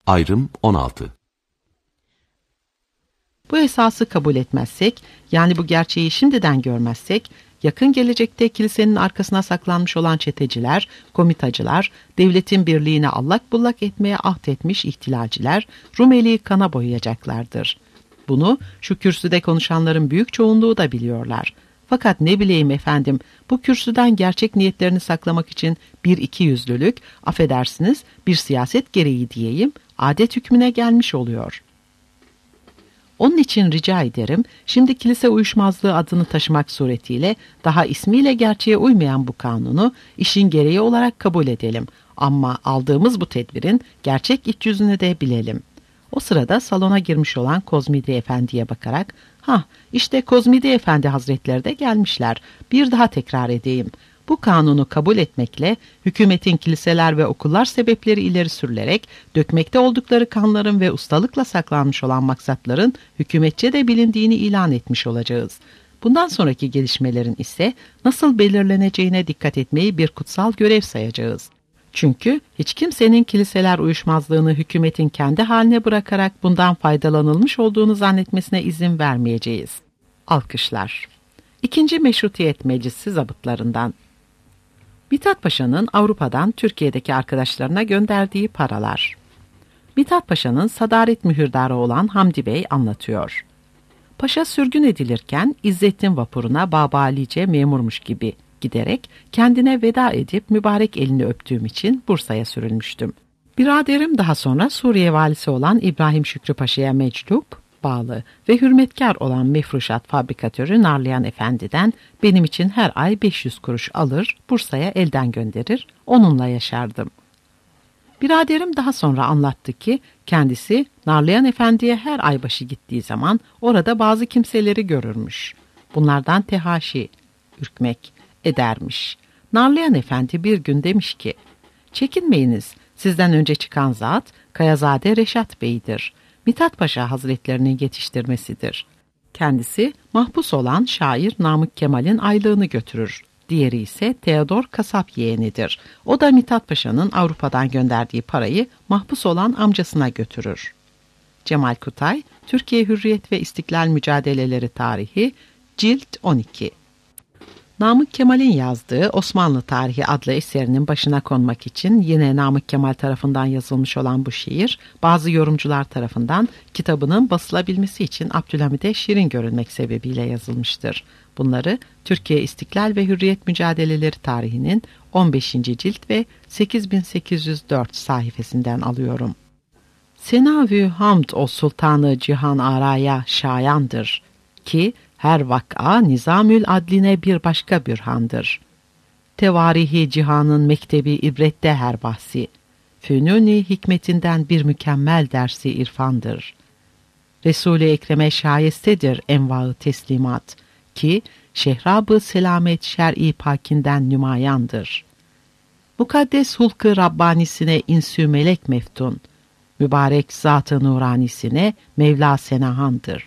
Ayrım 16. Bu esası kabul etmezsek, yani bu gerçeği şimdiden görmezsek, yakın gelecekte kilisenin arkasına saklanmış olan çeteciler, komitacılar, devletin birliğini allak bullak etmeye ahdetmiş ihtilalciler, Rumeli'yi kana boyayacaklardır. Bunu şu kürsüde konuşanların büyük çoğunluğu da biliyorlar. Fakat ne bileyim efendim, bu kürsüden gerçek niyetlerini saklamak için bir ikiyüzlülük, affedersiniz bir siyaset gereği diyeyim, adet hükmüne gelmiş oluyor. Onun için rica ederim, şimdi kilise uyuşmazlığı adını taşımak suretiyle daha ismiyle gerçeğe uymayan bu kanunu işin gereği olarak kabul edelim. Ama aldığımız bu tedbirin gerçek iç yüzünü de bilelim. O sırada salona girmiş olan Kozmidi Efendi'ye bakarak, işte Kozmidi Efendi Hazretleri de gelmişler. Bir daha tekrar edeyim. Bu kanunu kabul etmekle hükümetin kiliseler ve okullar sebepleri ileri sürülerek dökmekte oldukları kanların ve ustalıkla saklanmış olan maksatların hükümetçe de bilindiğini ilan etmiş olacağız. Bundan sonraki gelişmelerin ise nasıl belirleneceğine dikkat etmeyi bir kutsal görev sayacağız. Çünkü hiç kimsenin kiliseler uyuşmazlığını hükümetin kendi haline bırakarak bundan faydalanılmış olduğunu zannetmesine izin vermeyeceğiz. Alkışlar. 2. Meşrutiyet Meclisi zabıtlarından. Mithat Paşa'nın Avrupa'dan Türkiye'deki arkadaşlarına gönderdiği paralar. Mithat Paşa'nın sadaret mühürdarı olan Hamdi Bey anlatıyor. Paşa sürgün edilirken İzzettin vapuruna babalice memurmuş gibi giderek kendine veda edip mübarek elini öptüğüm için Bursa'ya sürülmüştüm. Biraderim daha sonra Suriye valisi olan İbrahim Şükrü Paşa'ya meclup, bağlı ve hürmetkar olan mefruşat fabrikatörü Narliyan Efendi'den benim için her ay 500 kuruş alır, Bursa'ya elden gönderir, onunla yaşardım. Biraderim daha sonra anlattı ki kendisi Narliyan Efendi'ye her ay başı gittiği zaman orada bazı kimseleri görürmüş. Bunlardan tehaşi, ürkmek edermiş. Narliyan Efendi bir gün demiş ki, çekinmeyiniz, sizden önce çıkan zat Kayazade Reşat Bey'dir. Mithat Paşa Hazretlerinin yetiştirmesidir. Kendisi mahpus olan şair Namık Kemal'in aylığını götürür. Diğeri ise Teodor Kasap yeğenidir. O da Mithat Paşa'nın Avrupa'dan gönderdiği parayı mahpus olan amcasına götürür. Cemal Kutay, Türkiye Hürriyet ve İstiklal Mücadeleleri Tarihi, Cilt 12. Namık Kemal'in yazdığı Osmanlı Tarihi adlı eserinin başına konmak için yine Namık Kemal tarafından yazılmış olan bu şiir, bazı yorumcular tarafından kitabının basılabilmesi için Abdülhamid'e şirin görünmek sebebiyle yazılmıştır. Bunları Türkiye İstiklal ve Hürriyet Mücadeleleri Tarihi'nin 15. cilt ve 8804 sayfasından alıyorum. Senavü hamd o sultanı cihan araya şayandır ki her vak'a nizamül adline bir başka bürhandır. Tevarihi cihanın mektebi ibrette her bahsi, fünuni hikmetinden bir mükemmel dersi irfandır. Resul-i Ekrem'e şayestedir enva-ı teslimat ki şehrab-ı selamet şer'i pakinden nümayandır. Mukaddes hulk-ı Rabbanisine insü melek meftun, mübarek zat-ı nuranisine Mevla senahandır.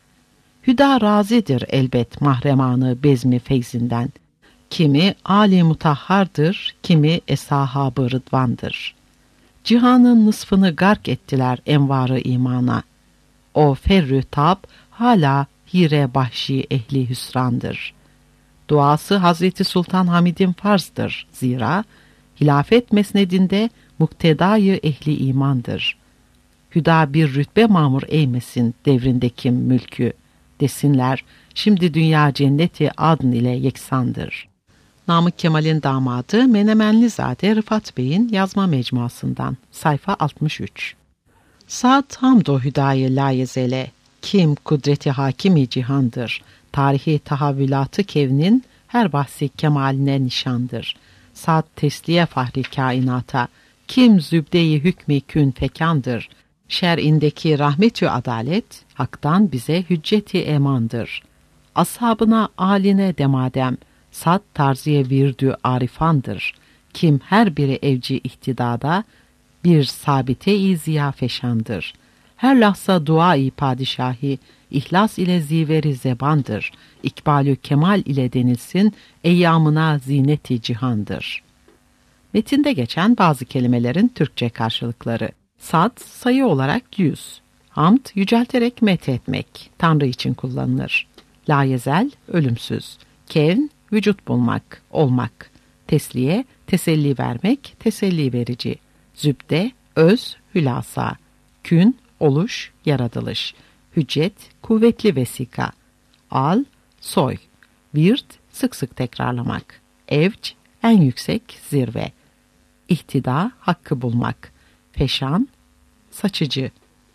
Hüda razidir elbet mahremanı bezmi feyzinden. Kimi âli mutahhardır, kimi eshaab-ı rıdvandır. Cihanın nısfını gark ettiler envarı imana. O ferrü tab hala hire bahşi ehli hüsrandır. Duası Hazreti Sultan Hamid'in farzdır zira hilafet mesnedinde muktedayı ehli imandır. Hüda bir rütbe mamur eğmesin devrindeki mülkü. Desinler, şimdi dünya cenneti adn ile yeksandır. Namık Kemal'in damadı Menemenlizade Rıfat Bey'in yazma mecmuasından, sayfa 63. Saat hamdo hüdayı layezele, kim kudreti hakimi cihandır, tarihi tahavvülatı kevnin her bahsi kemaline nişandır. Saat tesliye fahri kainata, kim zübde-i hükmü kün fekandır, şer'indeki rahmetü adalet, haktan bize hücceti emandır. Ashabına aline demadem, sat tarziye virdü arifandır. Kim her biri evci ihtidada, bir sabite-i ziyafeşandır. Her lahza dua-i padişahi, ihlas ile ziveri zebandır. İkbalü kemal ile denilsin, eyyamına zineti cihandır. Metinde geçen bazı kelimelerin Türkçe karşılıkları. Sad sayı olarak 100. Hamd yücelterek methetmek, Tanrı için kullanılır. Layezel ölümsüz. Kevn vücut bulmak, olmak. Tesliye teselli vermek, teselli verici. Zübde öz hülasa. Kün oluş, yaratılış. Hüccet kuvvetli vesika. Al soy. Virt sık sık tekrarlamak. Evc en yüksek zirve. İhtida hakkı bulmak. Feşan saçıcı.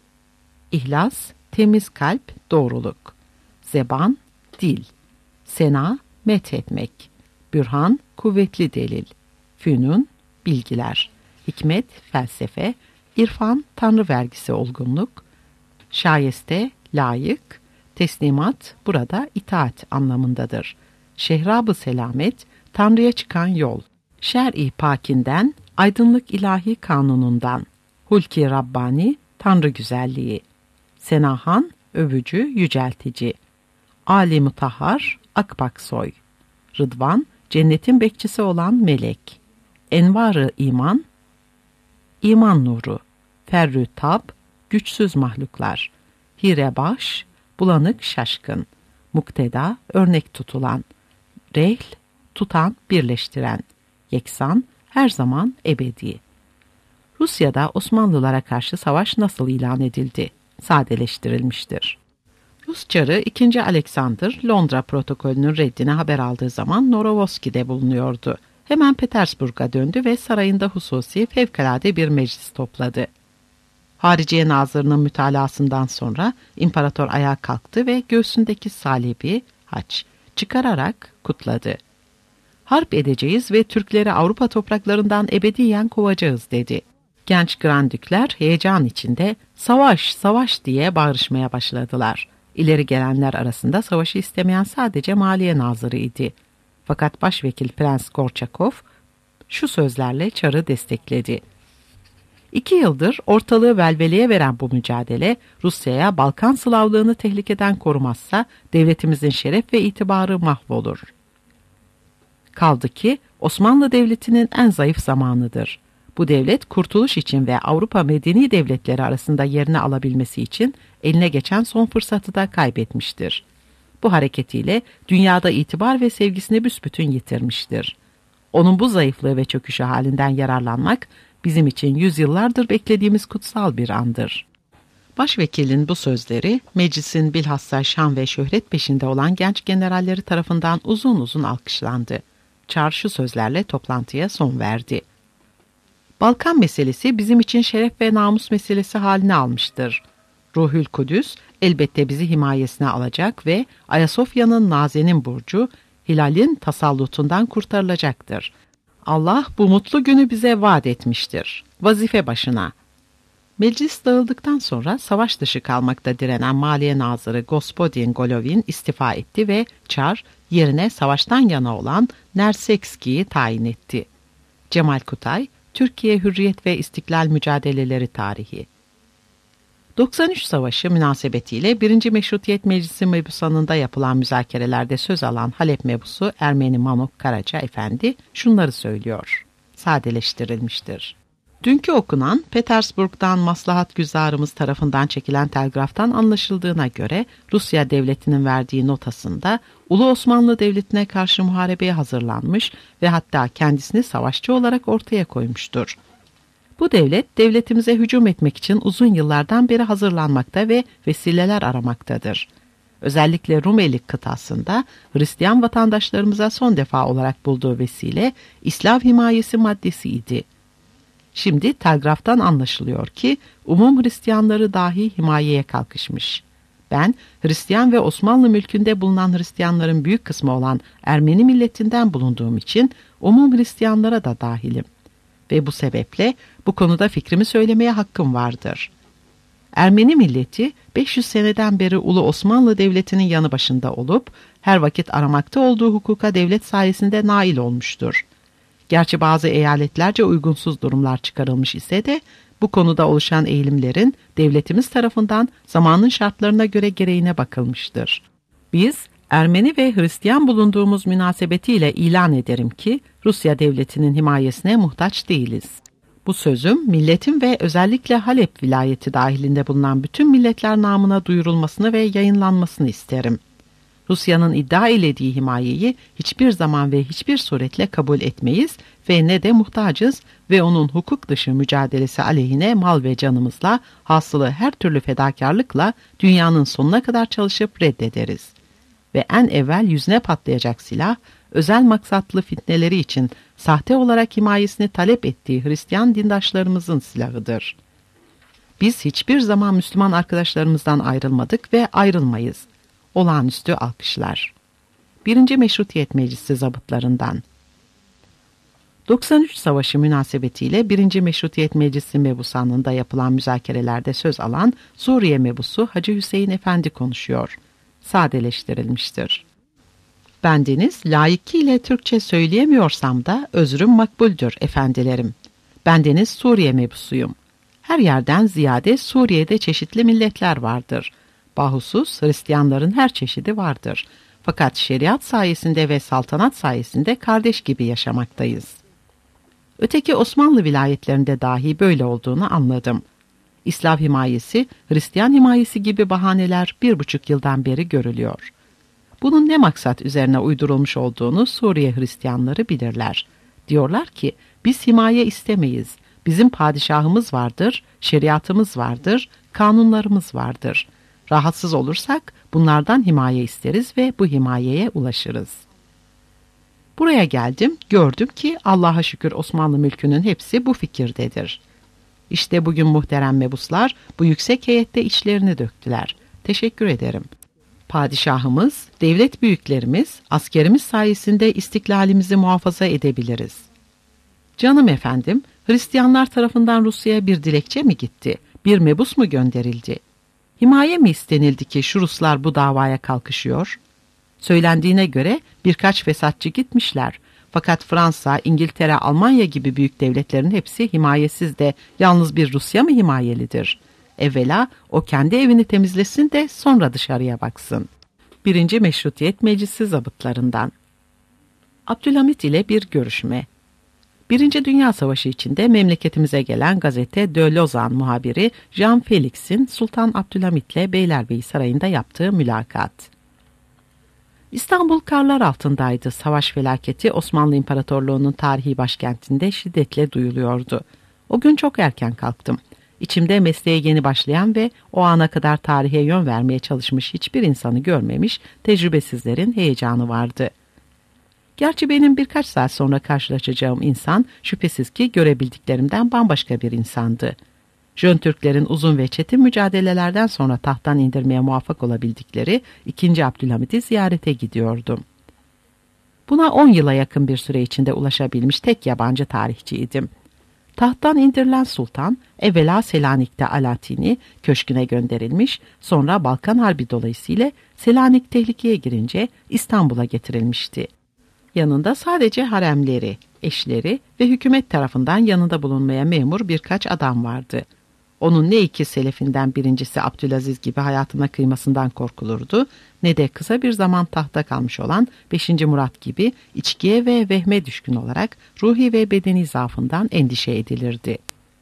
İhlas temiz kalp, doğruluk. Zeban dil. Sena methetmek. Bürhan kuvvetli delil. Fünun bilgiler. Hikmet felsefe. İrfan tanrı vergisi olgunluk. Şayeste layık. Teslimat burada itaat anlamındadır. Şehrab-ı selamet Tanrı'ya çıkan yol. Şer-i pakinden, aydınlık ilahi kanunundan. Hulki Rabbani Tanrı güzelliği. Senahan övücü, yüceltici. Ali Mutahhar Akbaksoy. Rıdvan cennetin bekçisi olan melek. Envar-ı iman, iman nuru. Ferrü tab güçsüz mahluklar. Hirebaş bulanık şaşkın. Mukteda örnek tutulan. Rehl tutan birleştiren. Yeksan her zaman ebedi. Rusya'da Osmanlılara karşı savaş nasıl ilan edildi? Sadeleştirilmiştir. Rus Çarı 2. Alexander Londra protokolünün reddine haber aldığı zaman Norovosky'de bulunuyordu. Hemen Petersburg'a döndü ve sarayında hususi fevkalade bir meclis topladı. Hariciye Nazırı'nın mütalasından sonra imparator ayağa kalktı ve göğsündeki salibi haç çıkararak kutladı. Harp edeceğiz ve Türkleri Avrupa topraklarından ebediyen kovacağız dedi. Genç grandükler heyecan içinde savaş savaş diye bağırışmaya başladılar. İleri gelenler arasında savaşı istemeyen sadece Maliye Nazırı idi. Fakat Başvekil Prens Gorçakov şu sözlerle Çar'ı destekledi. 2 yıldır ortalığı velveleye veren bu mücadele Rusya'ya Balkan Slavlığını tehlikeden korumazsa devletimizin şeref ve itibarı mahvolur. Kaldı ki Osmanlı Devleti'nin en zayıf zamanıdır. Bu devlet kurtuluş için ve Avrupa medeni devletleri arasında yerini alabilmesi için eline geçen son fırsatı da kaybetmiştir. Bu hareketiyle dünyada itibar ve sevgisini büsbütün yitirmiştir. Onun bu zayıflığı ve çöküşü halinden yararlanmak bizim için yüzyıllardır beklediğimiz kutsal bir andır. Başvekilin bu sözleri meclisin bilhassa şan ve şöhret peşinde olan genç generalleri tarafından uzun uzun alkışlandı. Çar şu sözlerle toplantıya son verdi. Balkan meselesi bizim için şeref ve namus meselesi haline almıştır. Ruhül Kudüs elbette bizi himayesine alacak ve Ayasofya'nın nazenin burcu Hilal'in tasallutundan kurtarılacaktır. Allah bu mutlu günü bize vaat etmiştir. Vazife başına. Meclis dağıldıktan sonra savaş dışı kalmakta direnen Maliye Nazırı Gospodin Golovin istifa etti ve Çar yerine savaştan yana olan Nersekski'yi tayin etti. Cemal Kutay, Türkiye Hürriyet ve İstiklal Mücadeleleri Tarihi. 93 Savaşı münasebetiyle 1. Meşrutiyet Meclisi mebusanında yapılan müzakerelerde söz alan Halep mebusu Ermeni Manok Karaca Efendi şunları söylüyor. Sadeleştirilmiştir. Dünkü okunan Petersburg'dan maslahat güzarımız tarafından çekilen telgraftan anlaşıldığına göre Rusya devletinin verdiği notasında Ulu Osmanlı Devleti'ne karşı muharebeye hazırlanmış ve hatta kendisini savaşçı olarak ortaya koymuştur. Bu devlet devletimize hücum etmek için uzun yıllardan beri hazırlanmakta ve vesileler aramaktadır. Özellikle Rumeli kıtasında Hristiyan vatandaşlarımıza son defa olarak bulduğu vesile İslam himayesi maddesiydi. Şimdi telgraftan anlaşılıyor ki umum Hristiyanları dahi himayeye kalkışmış. Ben Hristiyan ve Osmanlı mülkünde bulunan Hristiyanların büyük kısmı olan Ermeni milletinden bulunduğum için umum Hristiyanlara da dahilim. Ve bu sebeple bu konuda fikrimi söylemeye hakkım vardır. Ermeni milleti 500 seneden beri Ulu Osmanlı Devleti'nin yanı başında olup her vakit aramakta olduğu hukuka devlet sayesinde nail olmuştur. Gerçi bazı eyaletlerce uygunsuz durumlar çıkarılmış ise de bu konuda oluşan eğilimlerin devletimiz tarafından zamanın şartlarına göre gereğine bakılmıştır. Biz Ermeni ve Hristiyan bulunduğumuz münasebetiyle ilan ederim ki Rusya devletinin himayesine muhtaç değiliz. Bu sözüm milletin ve özellikle Halep vilayeti dahilinde bulunan bütün milletler namına duyurulmasını ve yayınlanmasını isterim. Rusya'nın iddia edildiği himayeyi hiçbir zaman ve hiçbir suretle kabul etmeyiz ve ne de muhtacız ve onun hukuk dışı mücadelesi aleyhine mal ve canımızla, hasılı her türlü fedakarlıkla dünyanın sonuna kadar çalışıp reddederiz. Ve en evvel yüzüne patlayacak silah, özel maksatlı fitneleri için sahte olarak himayesini talep ettiği Hristiyan dindaşlarımızın silahıdır. Biz hiçbir zaman Müslüman arkadaşlarımızdan ayrılmadık ve ayrılmayız. Olağanüstü alkışlar. 1. Meşrutiyet Meclisi zabıtlarından. 93 Savaşı münasebetiyle 1. Meşrutiyet Meclisi mebusanlığında yapılan müzakerelerde söz alan Suriye mebusu Hacı Hüseyin Efendi konuşuyor. Sadeleştirilmiştir. Bendeniz layıkıyla Türkçe söyleyemiyorsam da özrüm makbuldür efendilerim. Bendeniz Suriye mebusuyum. Her yerden ziyade Suriye'de çeşitli milletler vardır. Bahusus Hristiyanların her çeşidi vardır. Fakat şeriat sayesinde ve saltanat sayesinde kardeş gibi yaşamaktayız. Öteki Osmanlı vilayetlerinde dahi böyle olduğunu anladım. İslam himayesi, Hristiyan himayesi gibi bahaneler 1,5 yıldan beri görülüyor. Bunun ne maksat üzerine uydurulmuş olduğunu Suriye Hristiyanları bilirler. Diyorlar ki biz himaye istemeyiz. Bizim padişahımız vardır, şeriatımız vardır, kanunlarımız vardır. Rahatsız olursak bunlardan himaye isteriz ve bu himayeye ulaşırız. Buraya geldim, gördüm ki Allah'a şükür Osmanlı mülkünün hepsi bu fikirdedir. İşte bugün muhterem mebuslar bu yüksek heyette içlerini döktüler. Teşekkür ederim. Padişahımız, devlet büyüklerimiz, askerimiz sayesinde istiklalimizi muhafaza edebiliriz. Canım efendim, Hristiyanlar tarafından Rusya'ya bir dilekçe mi gitti? Bir mebus mu gönderildi? Himaye mi istenildi ki şu Ruslar bu davaya kalkışıyor? Söylendiğine göre birkaç fesatçı gitmişler. Fakat Fransa, İngiltere, Almanya gibi büyük devletlerin hepsi himayesiz de yalnız bir Rusya mı himayelidir? Evvela o kendi evini temizlesin de sonra dışarıya baksın. 1. Meşrutiyet Meclisi zabıtlarından. Abdülhamit ile bir görüşme. 1. Dünya Savaşı içinde memleketimize gelen gazete De Lausanne muhabiri Jean Felix'in Sultan Abdülhamit ile Beylerbeyi Sarayı'nda yaptığı mülakat. İstanbul karlar altındaydı. Savaş felaketi Osmanlı İmparatorluğu'nun tarihi başkentinde şiddetle duyuluyordu. O gün çok erken kalktım. İçimde mesleğe yeni başlayan ve o ana kadar tarihe yön vermeye çalışmış hiçbir insanı görmemiş tecrübesizlerin heyecanı vardı. Gerçi benim birkaç saat sonra karşılaşacağım insan şüphesiz ki görebildiklerimden bambaşka bir insandı. Jön Türklerin uzun ve çetin mücadelelerden sonra tahttan indirmeye muvaffak olabildikleri 2. Abdülhamit'i ziyarete gidiyordum. Buna 10 yıla yakın bir süre içinde ulaşabilmiş tek yabancı tarihçiydim. Tahttan indirilen sultan, evvela Selanik'te Alatini köşküne gönderilmiş, sonra Balkan Harbi dolayısıyla Selanik tehlikeye girince İstanbul'a getirilmişti. Yanında sadece haremleri, eşleri ve hükümet tarafından yanında bulunmaya memur birkaç adam vardı. Onun ne iki selefinden birincisi Abdülaziz gibi hayatına kıymasından korkulurdu, ne de kısa bir zaman tahta kalmış olan 5. Murat gibi içkiye ve vehme düşkün olarak ruhi ve bedeni zaafından endişe edilirdi.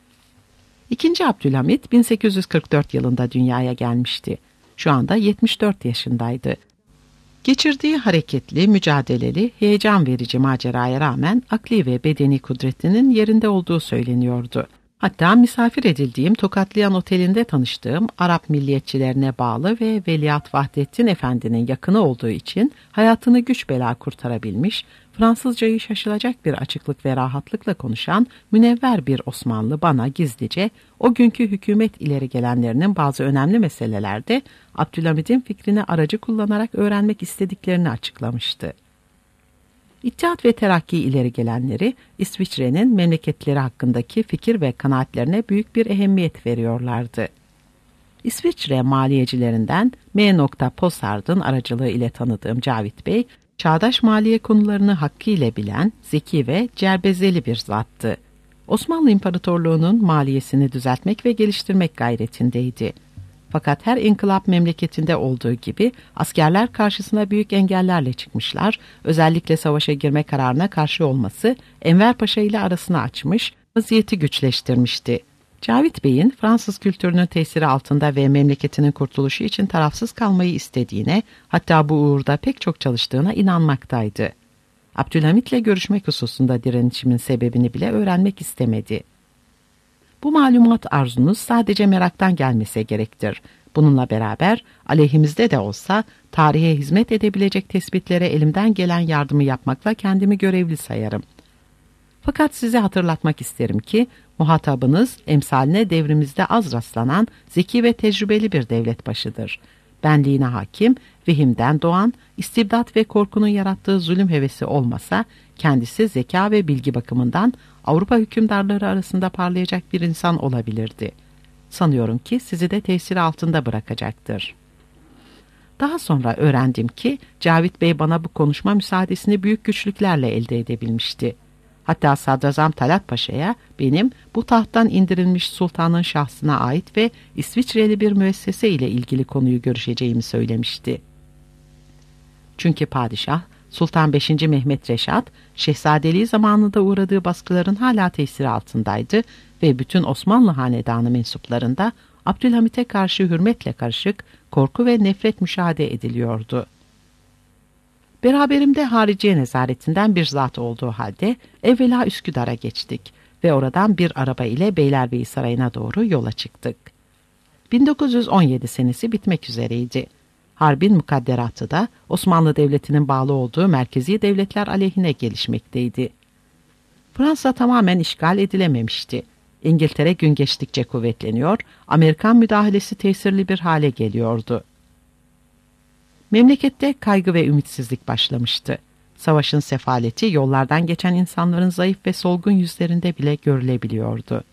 2. Abdülhamit 1844 yılında dünyaya gelmişti. Şu anda 74 yaşındaydı. Geçirdiği hareketli, mücadeleli, heyecan verici maceraya rağmen akli ve bedeni kudretinin yerinde olduğu söyleniyordu. Hatta misafir edildiğim Tokatlıyan Oteli'nde tanıştığım Arap milliyetçilerine bağlı ve Veliaht Vahdettin Efendi'nin yakını olduğu için hayatını güç bela kurtarabilmiş, Fransızcayı şaşılacak bir açıklık ve rahatlıkla konuşan münevver bir Osmanlı bana gizlice o günkü hükümet ileri gelenlerinin bazı önemli meselelerde Abdülhamid'in fikrini aracı kullanarak öğrenmek istediklerini açıklamıştı. İttihat ve Terakki ileri gelenleri İsviçre'nin memleketleri hakkındaki fikir ve kanaatlerine büyük bir ehemmiyet veriyorlardı. İsviçre maliyecilerinden M. Posard'ın aracılığı ile tanıdığım Cavit Bey, çağdaş maliye konularını hakkıyla bilen, zeki ve cerbezeli bir zattı. Osmanlı İmparatorluğu'nun maliyesini düzeltmek ve geliştirmek gayretindeydi. Fakat her inkılap memleketinde olduğu gibi askerler karşısına büyük engellerle çıkmışlar, özellikle savaşa girme kararına karşı olması Enver Paşa ile arasını açmış, vaziyeti güçleştirmişti. Cavit Bey'in Fransız kültürünün tesiri altında ve memleketinin kurtuluşu için tarafsız kalmayı istediğine, hatta bu uğurda pek çok çalıştığına inanmaktaydı. Abdülhamit'le görüşmek hususunda direnişimin sebebini bile öğrenmek istemedi. Bu malumat arzunuz sadece meraktan gelmese gerektir. Bununla beraber aleyhimizde de olsa tarihe hizmet edebilecek tespitlere elimden gelen yardımı yapmakla kendimi görevli sayarım. Fakat size hatırlatmak isterim ki muhatabınız emsaline devrimizde az rastlanan zeki ve tecrübeli bir devlet başıdır. Benliğine hakim, vehimden doğan, istibdat ve korkunun yarattığı zulüm hevesi olmasa kendisi zeka ve bilgi bakımından Avrupa hükümdarları arasında parlayacak bir insan olabilirdi. Sanıyorum ki sizi de tesiri altında bırakacaktır. Daha sonra öğrendim ki Cavit Bey bana bu konuşma müsaadesini büyük güçlüklerle elde edebilmişti. Hatta Sadrazam Talat Paşa'ya benim bu tahttan indirilmiş sultanın şahsına ait ve İsviçreli bir müessese ile ilgili konuyu görüşeceğimi söylemişti. Çünkü padişah Sultan 5. Mehmet Reşat, şehzadeliği zamanında uğradığı baskıların hala tesiri altındaydı ve bütün Osmanlı hanedanı mensuplarında Abdülhamit'e karşı hürmetle karışık korku ve nefret müşahede ediliyordu. Beraberimde hariciye nezaretinden bir zat olduğu halde evvela Üsküdar'a geçtik ve oradan bir araba ile Beylerbeyi Sarayı'na doğru yola çıktık. 1917 senesi bitmek üzereydi. Harbin mukadderatı da Osmanlı Devleti'nin bağlı olduğu merkezi devletler aleyhine gelişmekteydi. Fransa tamamen işgal edilememişti. İngiltere gün geçtikçe kuvvetleniyor, Amerikan müdahalesi tesirli bir hale geliyordu. Memlekette kaygı ve ümitsizlik başlamıştı. Savaşın sefaleti yollardan geçen insanların zayıf ve solgun yüzlerinde bile görülebiliyordu.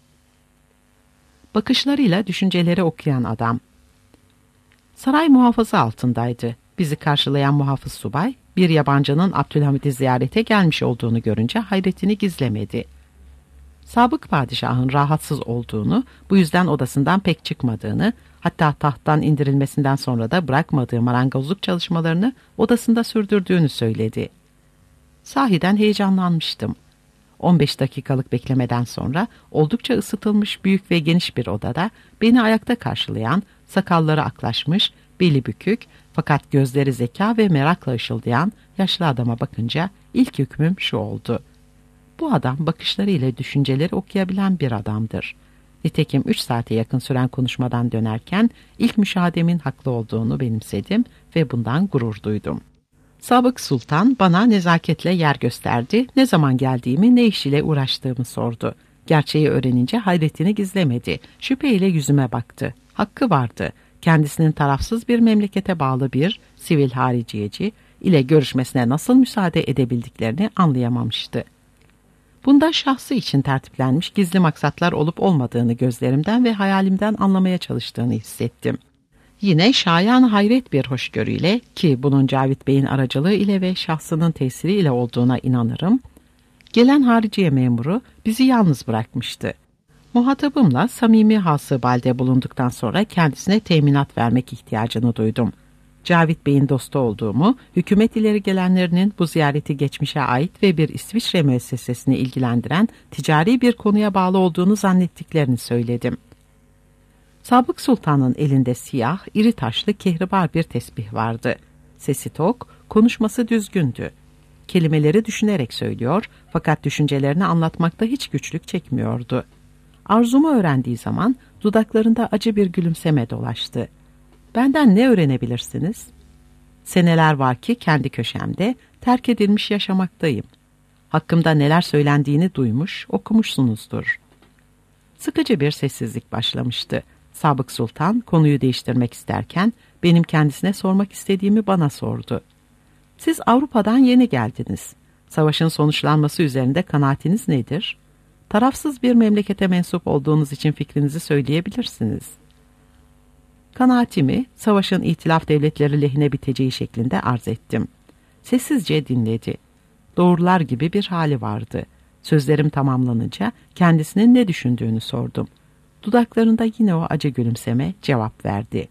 Bakışlarıyla düşünceleri okuyan adam. Saray muhafaza altındaydı. Bizi karşılayan muhafız subay, bir yabancının Abdülhamit'i ziyarete gelmiş olduğunu görünce hayretini gizlemedi. Sabık padişahın rahatsız olduğunu, bu yüzden odasından pek çıkmadığını, hatta tahttan indirilmesinden sonra da bırakmadığı marangozluk çalışmalarını odasında sürdürdüğünü söyledi. Sahiden heyecanlanmıştım. 15 dakikalık beklemeden sonra oldukça ısıtılmış büyük ve geniş bir odada beni ayakta karşılayan, sakalları aklaşmış, beli bükük fakat gözleri zeka ve merakla ışıldayan yaşlı adama bakınca ilk hükmüm şu oldu. Bu adam bakışlarıyla düşünceleri okuyabilen bir adamdır. Nitekim 3 saate yakın süren konuşmadan dönerken ilk müşahedemin haklı olduğunu benimsedim ve bundan gurur duydum. Sabık Sultan bana nezaketle yer gösterdi, ne zaman geldiğimi, ne iş ile uğraştığımı sordu. Gerçeği öğrenince hayretini gizlemedi, şüpheyle yüzüme baktı. Hakkı vardı, kendisinin tarafsız bir memlekete bağlı bir sivil hariciyeci ile görüşmesine nasıl müsaade edebildiklerini anlayamamıştı. Bunda şahsı için tertiplenmiş gizli maksatlar olup olmadığını gözlerimden ve hayalimden anlamaya çalıştığını hissettim. Yine şayan hayret bir hoşgörüyle, ki bunun Cavit Bey'in aracılığı ile ve şahsının tesiriyle olduğuna inanırım, gelen hariciye memuru bizi yalnız bırakmıştı. Muhatabımla samimi hasıbalde bulunduktan sonra kendisine teminat vermek ihtiyacını duydum. Cavit Bey'in dostu olduğumu, hükümet ileri gelenlerinin bu ziyareti geçmişe ait ve bir İsviçre müessesesini ilgilendiren ticari bir konuya bağlı olduğunu zannettiklerini söyledim. Sabık Sultan'ın elinde siyah, iri taşlı kehribar bir tesbih vardı. Sesi tok, konuşması düzgündü. Kelimeleri düşünerek söylüyor fakat düşüncelerini anlatmakta hiç güçlük çekmiyordu. Arzumu öğrendiği zaman dudaklarında acı bir gülümseme dolaştı. Benden ne öğrenebilirsiniz? Seneler var ki kendi köşemde terk edilmiş yaşamaktayım. Hakkımda neler söylendiğini duymuş, okumuşsunuzdur. Sıkıcı bir sessizlik başlamıştı. Sabık Sultan konuyu değiştirmek isterken benim kendisine sormak istediğimi bana sordu. Siz Avrupa'dan yeni geldiniz. Savaşın sonuçlanması üzerinde kanaatiniz nedir? Tarafsız bir memlekete mensup olduğunuz için fikrinizi söyleyebilirsiniz. Kanaatimi savaşın itilaf devletleri lehine biteceği şeklinde arz ettim. Sessizce dinledi. Doğrular gibi bir hali vardı. Sözlerim tamamlanınca kendisinin ne düşündüğünü sordum. Dudaklarında yine o acı gülümseme cevap verdi.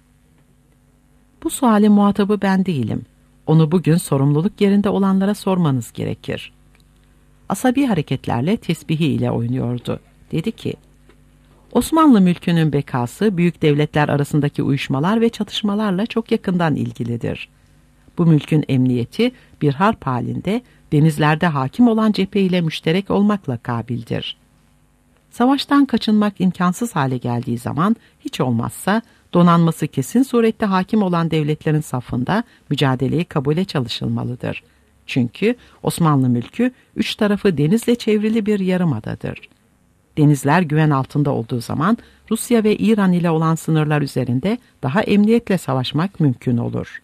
Bu sualin muhatabı ben değilim. Onu bugün sorumluluk yerinde olanlara sormanız gerekir. asabi hareketlerle tesbihi ile oynuyordu. Dedi ki, Osmanlı mülkünün bekası büyük devletler arasındaki uyuşmalar ve çatışmalarla çok yakından ilgilidir. Bu mülkün emniyeti bir harp halinde denizlerde hakim olan cephe ile müşterek olmakla kabildir. Savaştan kaçınmak imkansız hale geldiği zaman hiç olmazsa donanması kesin surette hakim olan devletlerin safında mücadeleyi kabule çalışılmalıdır. Çünkü Osmanlı mülkü 3 tarafı denizle çevrili bir yarımadadır. Denizler güven altında olduğu zaman Rusya ve İran ile olan sınırlar üzerinde daha emniyetle savaşmak mümkün olur.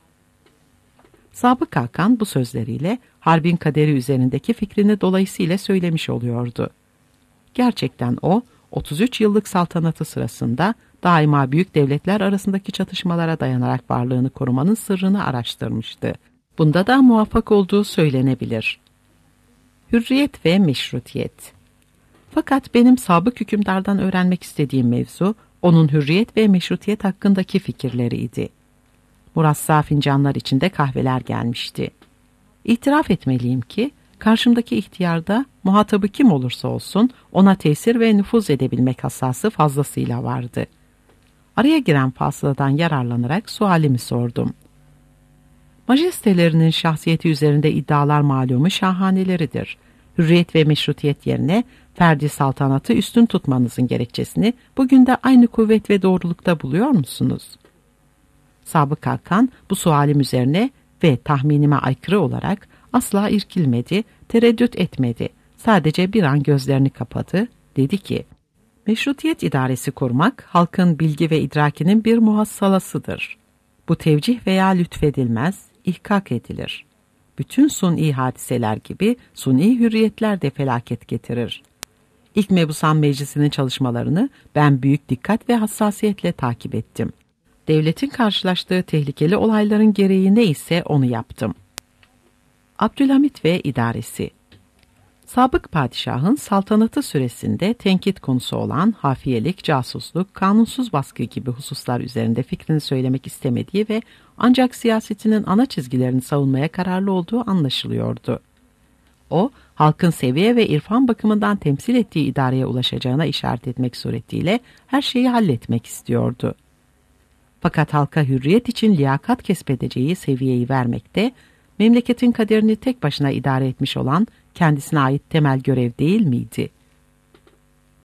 Sabık Hakan bu sözleriyle harbin kaderi üzerindeki fikrini dolayısıyla söylemiş oluyordu. Gerçekten o, 33 yıllık saltanatı sırasında daima büyük devletler arasındaki çatışmalara dayanarak varlığını korumanın sırrını araştırmıştı. Bunda da muvaffak olduğu söylenebilir. Hürriyet ve meşrutiyet. Fakat benim sabık hükümdardan öğrenmek istediğim mevzu, onun hürriyet ve meşrutiyet hakkındaki fikirleriydi. Murassa fincanlar içinde kahveler gelmişti. İtiraf etmeliyim ki, karşımdaki ihtiyarda muhatabı kim olursa olsun ona tesir ve nüfuz edebilmek hassası fazlasıyla vardı. Araya giren fasıladan yararlanarak sualimi sordum. Majestelerinin şahsiyeti üzerinde iddialar malumu şahaneleridir. Hürriyet ve meşrutiyet yerine ferdi saltanatı üstün tutmanızın gerekçesini bugün de aynı kuvvet ve doğrulukta buluyor musunuz? Sabık Hakan bu sualim üzerine ve tahminime aykırı olarak asla irkilmedi, tereddüt etmedi. Sadece bir an gözlerini kapadı. Dedi ki, meşrutiyet idaresi kurmak halkın bilgi ve idrakinin bir muhassalasıdır. Bu tevcih veya lütfedilmez, ihkak edilir. Bütün suni hadiseler gibi suni hürriyetler de felaket getirir. İlk Mebusan Meclisi'nin çalışmalarını ben büyük dikkat ve hassasiyetle takip ettim. Devletin karşılaştığı tehlikeli olayların gereği neyse onu yaptım. Abdülhamit ve idaresi. Sabık padişahın saltanatı süresinde tenkit konusu olan hafiyelik, casusluk, kanunsuz baskı gibi hususlar üzerinde fikrini söylemek istemediği ve ancak siyasetinin ana çizgilerini savunmaya kararlı olduğu anlaşılıyordu. O, halkın seviye ve irfan bakımından temsil ettiği idareye ulaşacağına işaret etmek suretiyle her şeyi halletmek istiyordu. Fakat halka hürriyet için liyakat kesbedeceği seviyeyi vermekte, memleketin kaderini tek başına idare etmiş olan kendisine ait temel görev değil miydi?